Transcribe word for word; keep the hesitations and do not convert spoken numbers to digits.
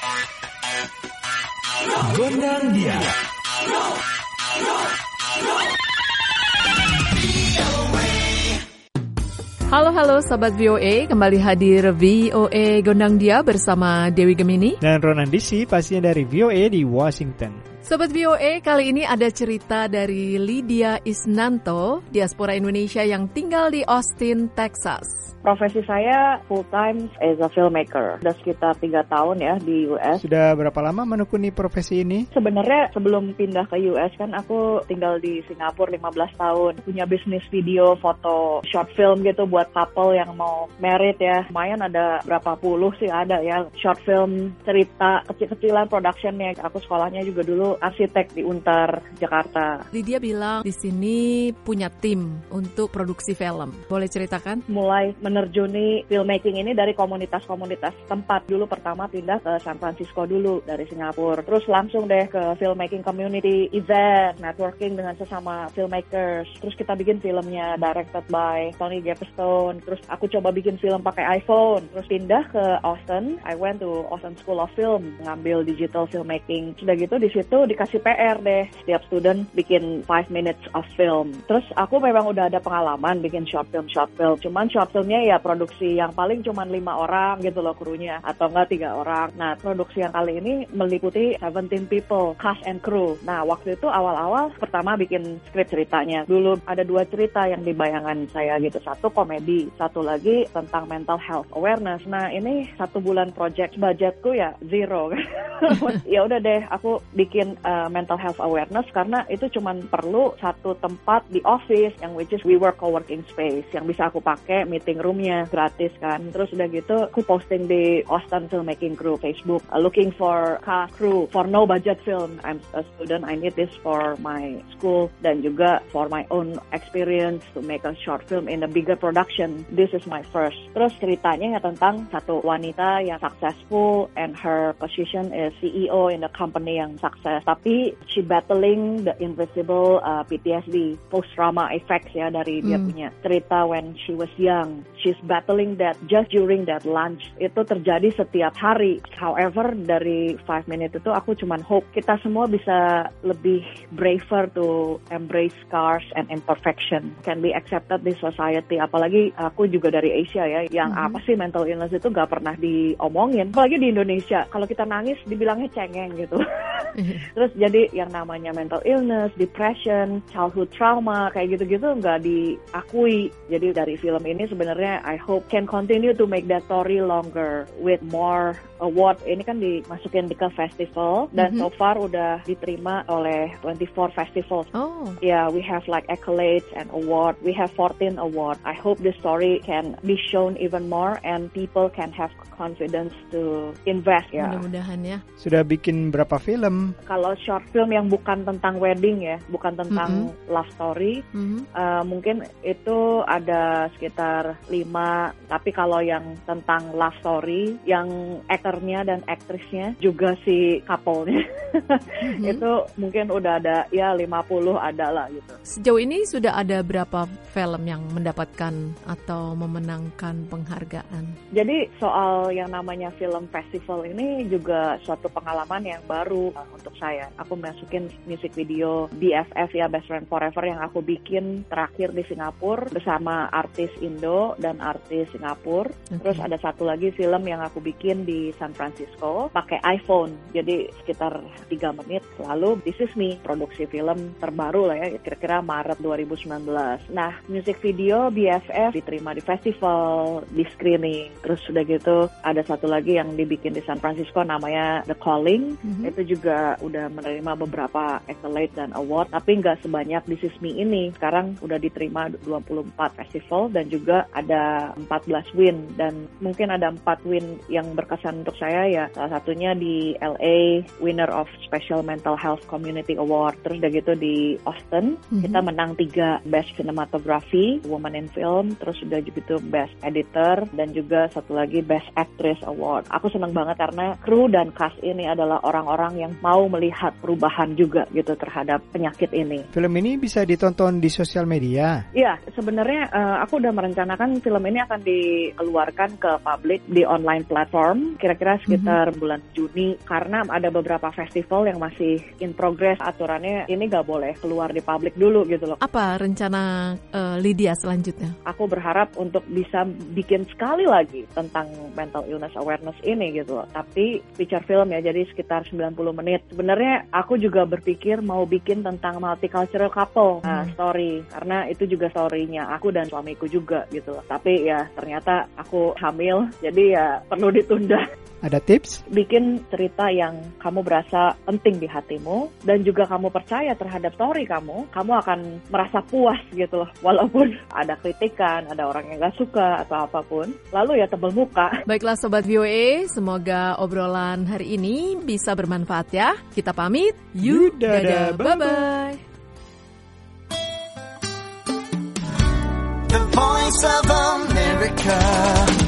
Gondang dia. Halo halo Sobat V O A, kembali hadir V O A Gondang Dia bersama Dewi Gemini dan Ronan Disi, pastinya dari V O A di Washington. Sobat V O A, kali ini ada cerita dari Lydia Isnanto, diaspora Indonesia yang tinggal di Austin, Texas. Profesi saya full time as a filmmaker. Sudah sekitar tiga tahun ya di U S. Sudah berapa lama menekuni profesi ini? Sebenarnya sebelum pindah ke U S kan aku tinggal di Singapura lima belas tahun. Punya bisnis video, foto, short film gitu buat couple yang mau married ya. Lumayan ada berapa puluh sih ada ya. Short film, cerita, kecil-kecilan productionnya. Aku sekolahnya juga dulu arsitek di Untar, Jakarta. Lydia bilang di sini punya tim untuk produksi film. Boleh ceritakan? Mulai menerjuni filmmaking ini dari komunitas-komunitas tempat. Dulu pertama pindah ke San Francisco dulu dari Singapura. Terus langsung deh ke filmmaking community event, networking dengan sesama filmmakers. Terus kita bikin filmnya directed by Tony Gapstone. Terus aku coba bikin film pakai iPhone. Terus pindah ke Austin. I went to Austin School of Film, ngambil digital filmmaking. Sudah gitu di situ dikasih P R deh. Setiap student bikin five minutes of film. Terus aku memang udah ada pengalaman bikin short film, short film. Cuman short filmnya ya produksi yang paling cuma lima orang gitu loh krunya, atau enggak tiga orang. Nah, produksi yang kali ini meliputi seventeen people, cast and crew. Nah, waktu itu awal-awal pertama bikin skrip ceritanya. Dulu ada dua cerita yang di bayangan saya gitu. Satu komedi, satu lagi tentang mental health awareness. Nah, ini satu bulan project, budgetku ya zero. Ya udah deh, aku bikin uh, mental health awareness karena itu cuma perlu satu tempat di office yang which is we work co-working space yang bisa aku pakai meeting roomnya gratis kan. Terus udah gitu aku posting di Austin Filmmaking Crew Facebook, uh, looking for cast crew for no budget film. I'm a student, I need this for my school dan juga for my own experience to make a short film in a bigger production. This is my first. Terus ceritanya ya tentang satu wanita yang successful and her position is C E O in the company yang sukses, tapi she battling the invisible uh, P T S D, post trauma effects ya dari dia hmm. punya cerita when she was young. She's battling that just during that lunch. Itu terjadi setiap hari. However, dari five minutes itu aku cuman hope kita semua bisa lebih braver to embrace scars and imperfection. Can be accepted di society. Apalagi aku juga dari Asia ya, yang mm-hmm. apa sih mental illness itu gak pernah diomongin. Apalagi di Indonesia. Kalau kita nangis dibilangnya cengeng gitu. Terus jadi yang namanya mental illness, depression, childhood trauma, kayak gitu-gitu gak diakui. Jadi dari film ini sebenarnya I hope can continue to make that story longer with more award. Ini kan dimasukin ke festival dan mm-hmm. so far udah diterima oleh twenty-four festivals. Oh. Yeah, we have like accolades and award. We have fourteen award. I hope this story can be shown even more and people can have confidence to invest ya. Mudah-mudahan ya. Sudah bikin berapa film? Kalau short film yang bukan tentang wedding ya, bukan tentang mm-hmm. love story, mm-hmm. uh, mungkin itu ada sekitar lima. Tapi kalau yang tentang love story, yang aktornya dan aktrisnya juga si couple-nya, mm-hmm. itu mungkin udah ada ya lima puluh ada lah gitu. Sejauh ini sudah ada berapa film yang mendapatkan atau memenangkan penghargaan? Jadi soal yang namanya film festival ini juga suatu pengalaman yang baru uh, untuk saya. Aku masukin music video B F F ya, Best Friend Forever, yang aku bikin terakhir di Singapura bersama artis Indo dan artis Singapura. Okay. Terus ada satu lagi film yang aku bikin di San Francisco pakai iPhone. Jadi sekitar tiga menit. Lalu This Is Me, produksi film terbaru lah ya, kira-kira Maret dua ribu sembilan belas. Nah, music video B F F diterima di festival, di screening. Terus udah gitu ada satu lagi yang dibikin di San Francisco namanya The Calling. Mm-hmm. Itu juga udah menerima beberapa accolade dan award, tapi nggak sebanyak This Is Me ini. Sekarang udah diterima dua puluh empat festival dan juga ada empat belas win. Dan mungkin ada empat win yang berkesan untuk saya ya. Salah satunya di L A, winner of Special Mental Health Community Award. Terus udah gitu di Austin, mm-hmm. kita menang tiga, Best Cinematography, Woman in Film. Terus udah gitu Best Editor dan juga satu lagi Best Actress Award. Aku senang banget karena kru dan cast ini adalah orang-orang yang mau melihat perubahan juga gitu terhadap penyakit ini. Film ini bisa ditonton di sosial media? Iya, sebenarnya uh, aku udah merencanakan film ini akan dikeluarkan ke publik di online platform. Kira-kira kira-kira sekitar mm-hmm. bulan Juni, karena ada beberapa festival yang masih in progress aturannya, ini nggak boleh keluar di publik dulu gitu loh. Apa rencana uh, Lydia selanjutnya? Aku berharap untuk bisa bikin sekali lagi tentang mental illness awareness ini gitu loh, tapi feature film ya, jadi sekitar sembilan puluh menit. Sebenarnya aku juga berpikir mau bikin tentang multicultural couple, nah, hmm. story, karena itu juga story-nya aku dan suamiku juga gitu loh. Tapi ya ternyata aku hamil, jadi ya perlu ditunda. Ada tips? Bikin cerita yang kamu berasa penting di hatimu dan juga kamu percaya terhadap story kamu, kamu akan merasa puas gitu loh. Walaupun ada kritikan, ada orang yang gak suka atau apapun, lalu ya tebel muka. Baiklah Sobat V O A, semoga obrolan hari ini bisa bermanfaat ya. Kita pamit. You dadah, bye-bye. The Voice of America.